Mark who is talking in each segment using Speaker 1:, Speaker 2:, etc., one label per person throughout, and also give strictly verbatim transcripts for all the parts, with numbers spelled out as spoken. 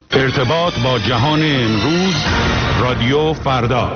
Speaker 1: ارتباط با جهان امروز، رادیو فردا.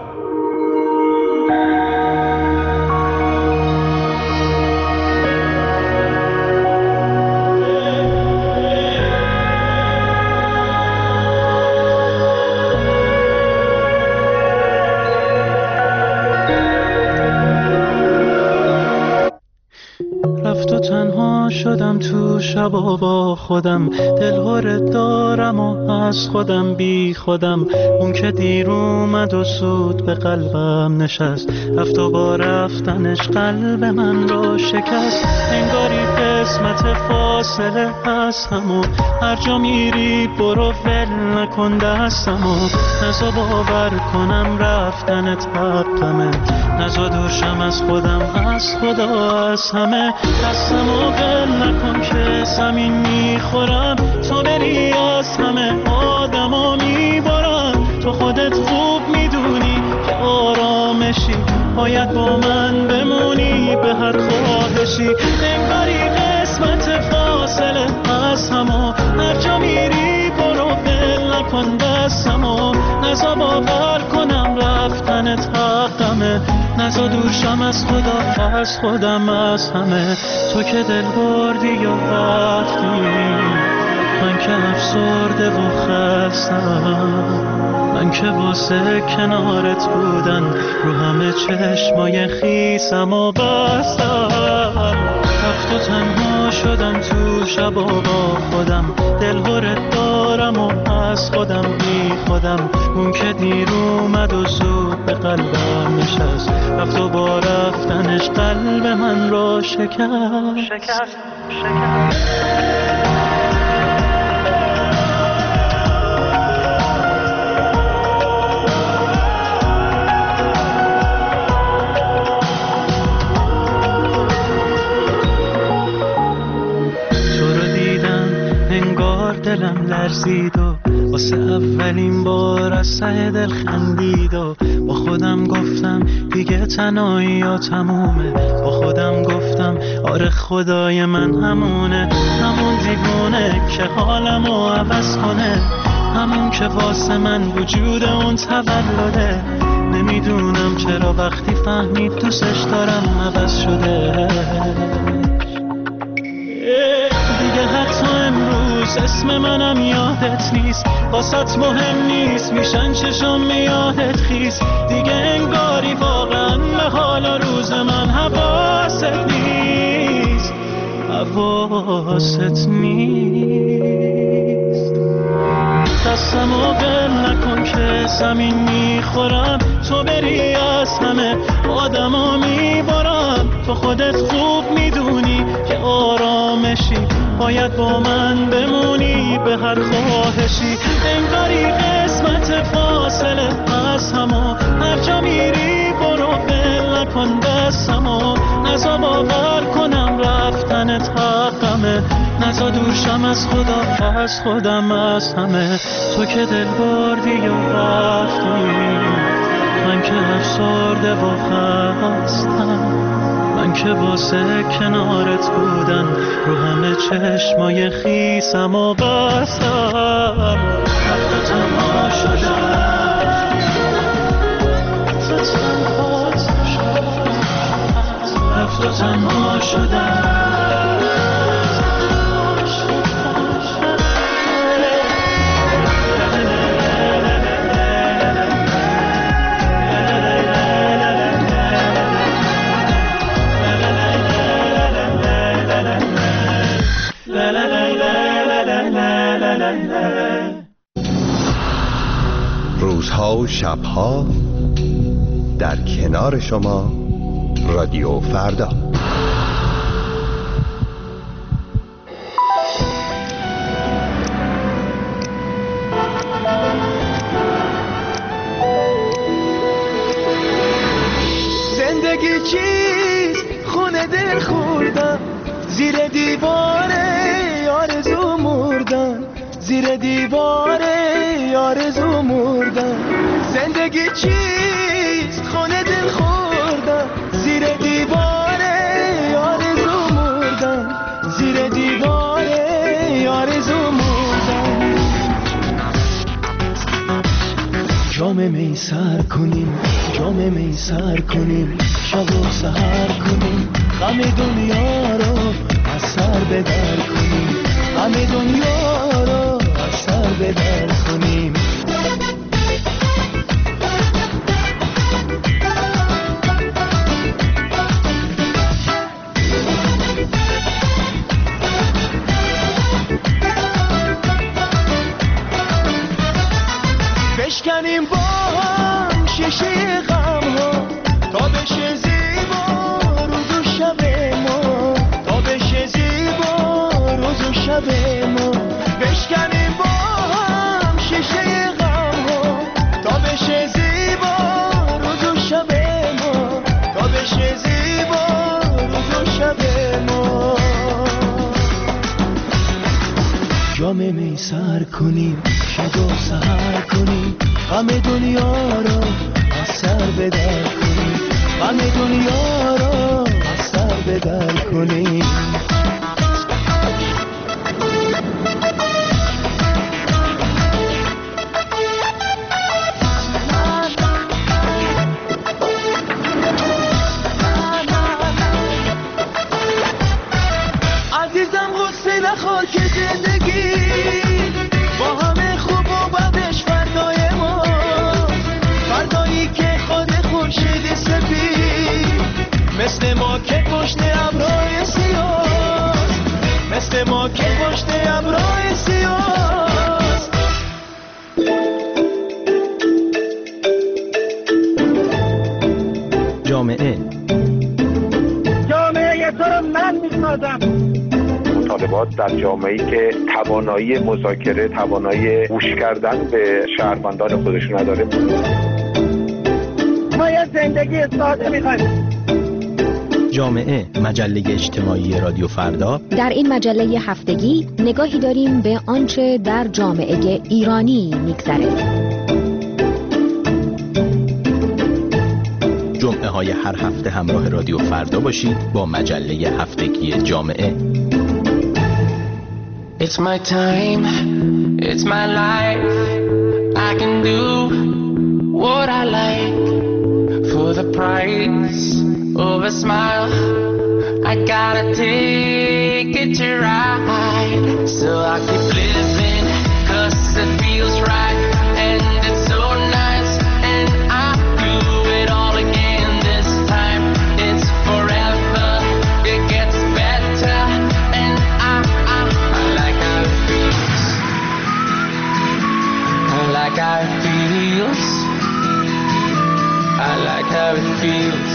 Speaker 2: رفت و تنها شدم تو شبا با خودم، دلهره دارم و از خودم بی خودم. اون که دیر اومد و سود به قلبم نشست، رفت و با رفتنش قلب من رو شکست. انگاری قسمت فاصله از همو، هر جا میری برو ول نکن دستمو. نزا باور کنم رفتنت حقمه، نزا دورشم از خودم، از خدا، از همه. دستمو ول نکن که زمین میخورم، تو بری از همه آدمو میبارم. تو خودت خوب میدونی که آرامشی، باید با من بمونی به هر خواهشی. انگاری قسمت فاصله از همو، هر جا میری برو ول نکن دستمو. نزا باور کنم رفتنت حقمه، نزا دورشم از خدا، از خودم، از همه. تو که دل بردی و رفتی، من که افسرده و خستم. من که واسه کنارت بودن رو همه چشمای خیسم و بستم. رفت و تنها شدم تو شبا با خودم، دلهره دارم و از خودم بی خودم. اون که دیر اومد و زود به قلبم نشست، رفت و با رفتنش قلب من رو شکست شکست شکست. دلم لرزید و واسه اولین بار از ته دل خندید و با خودم گفتم دیگه تنهایی یا تمومه. با خودم گفتم آره خدای من همونه، همون دیوونه که حالمو عوض کنه، همون که واسه من وجود اون تولده. نمیدونم چرا وقتی فهمید دوستش دارم عوض شده. دیگه حتی امروز اسم منم یادت نیست، واسط مهم نیست میشن چشم یادت خیز. دیگه انگاری واقعا به حال روز من حواست نیست، حواست نیست. دستمو ول نکن که زمین میخورم، تو بری از همه آدمو میبارم. تو خودت خوب میدونی که آرامشی، باید با من بمونی به هر خواهشی. انگاری قسمت فاصله از همو، هر جا میری برو ول نکن دستمو. نزا باور کنم رفتنت حقمه، نزا دورشم از خدا، از خودم، از همه. تو که دل بردی و رفتی، من که افسرده و خستم. من که واسه کنارت بودن رو همه چشمای خیسم و بستم. رفت و تنها شدم، رفت و تنها شدم.
Speaker 3: روزها و شبها در کنار شما، رادیو فردا.
Speaker 4: زندگی چیست؟ خونه دل خوردم، زیر دیواره آرزو مردم، زیر دیواره آرزو مردم. زندگی چیست؟ خونه دل خوردم، زیر دیواره آرزو مردم، زیر دیواره آرزو مردم. جام می سر کنیم، جام می سر کنیم، شب و سحر کنیم، غم دنیا رو از سر به در کنیم، غم دنیا رو از سر به در کنیم. بشکنیم با هم شیشه غم ها تا بشه زیبا روز و شب ما، تا بشه زیبا روز و شب ما. بشکنیم با هم شیشه غم ها تا بشه زیبا روز و شب ما، تا بشه زیبا روز و شب ما. جام می سر کنیم، شب و سحر کنیم، غم دنیا رو از سر به در کنیم، غم دنیا رو از سر به در کنیم. عزیزم غصه نخور که زندگی با همه خوب و بدش فردای ما، فردایی که خود خورشید سپید مثل ما که پشت ابرهای سیاه، مثل ما که پشت ابرهای سیاه.
Speaker 5: جامعه
Speaker 6: جامعه تو رو من میسازم. مطالبات در جامعه‌ای که توانایی مذاکره، توانایی گوش کردن به شهروندان خودش نداره. ما یه زندگی ساده می‌خوایم.
Speaker 5: جامعه، مجله اجتماعی رادیو فردا.
Speaker 7: در این مجله هفتگی نگاهی داریم به آنچه در جامعه ایرانی می‌گذره.
Speaker 5: جمعه های هر هفته همراه رادیو فردا باشید با مجله هفتگی جامعه.
Speaker 2: It's my time, it's my life. I can do what I like for the price of a smile. I gotta take it to ride, so I keep living 'cause it feels right and it's so nice, and I do it all again this time. It's forever, it gets better, and I, I, I like how it feels. I like how it feels. I like how it feels.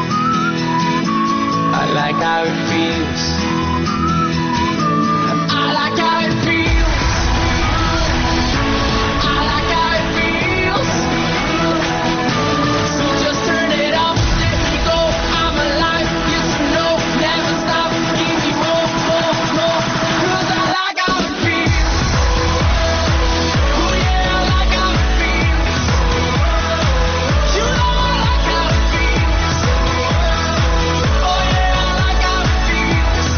Speaker 2: I like how it feels. I like how it feels. I like how it feels. So just turn it up, let me go. I'm alive, yes or no, never stop. Give me more, more, more. 'Cause I like how it feels. Oh yeah, I like how it feels. You know I like how it feels. Oh yeah, I like how it feels.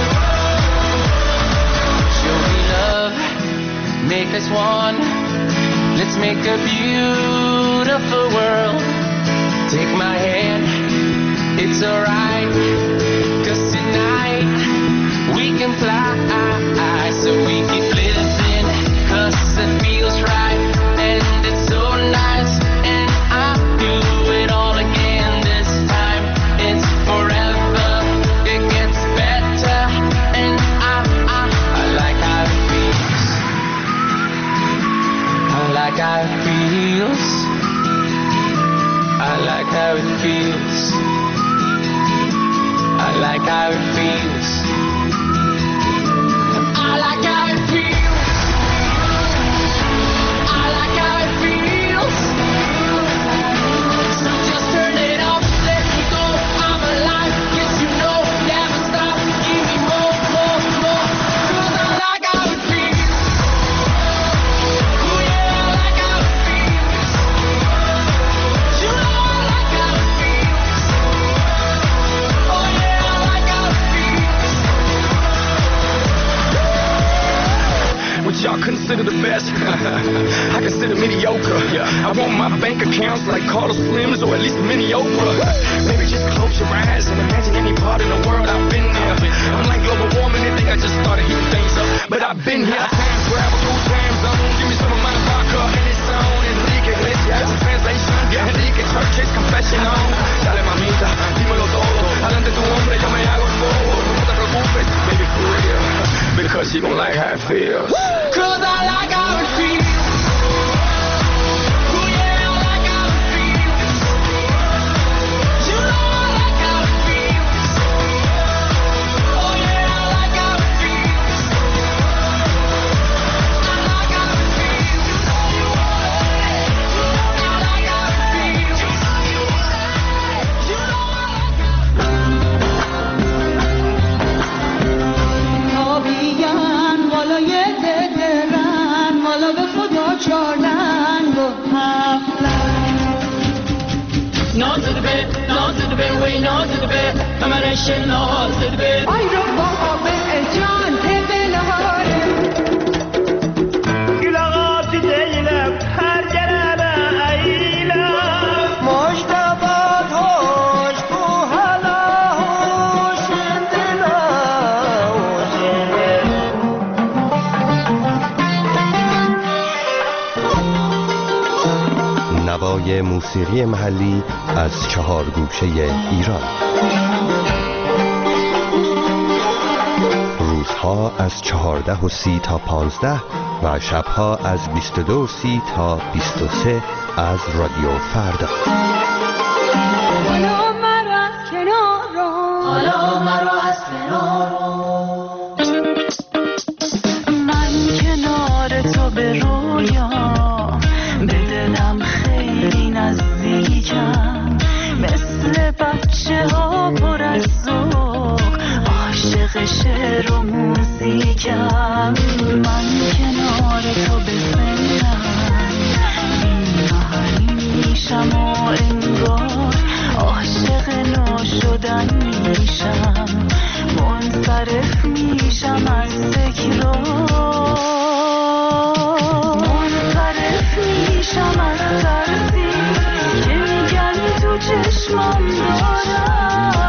Speaker 2: Show me love, make us one. Let's make a beautiful world. Take my hand, it's alright. 'Cause tonight we can fly. So we keep living 'cause it feels right. And it's so nice. And I do it all again this time. It's forever, it gets better. And I, I, I like how it feels. I like how it feels. I like how it feels. I like how it feels.
Speaker 8: y'all consider the best. I consider mediocre. I want my bank accounts like Carlos Slims or at least mini Oprah. Maybe just close your eyes and imagine any part of the world I've been there. I'm like global warming, they think I just started heating things up, but I've been here. Time travel through time zone. Give me some of my vodka and it's on. Enrique Iglesias, translation. Enrique Church's confession on. Dale mamita, dímelo todo. Adelante tu hombre, yo me hago todo. No te preocupes, baby, for real. Because you don't like how it feels. Cause I like how it feels.
Speaker 4: ای رو بابا به جان بلاره گلاغات دیلم هر گرم ایلم مجتبات هوش تو حالا هوش دلا
Speaker 3: نوای موسیقی محلی از چهار گوشه ایران. روزها از چهارده و سی تا پانزده و شبها از بیست و دو و سی تا بیست و سه از رادیو فردا.
Speaker 4: حالا مرا از کنار رو حالا مرا از کنار
Speaker 2: من کنار تو به رویام به دلم خیلی نزدیکم، مثل بچه ها پر از ذوق عاشق شعر و موزیکم. من کنار تو به سنم بی محریم میشم و انگار عاشق نو شدن میشم، منصرف میشم از تکرار، منصرف میشم از ترسی که میگن تو چشمم دارم.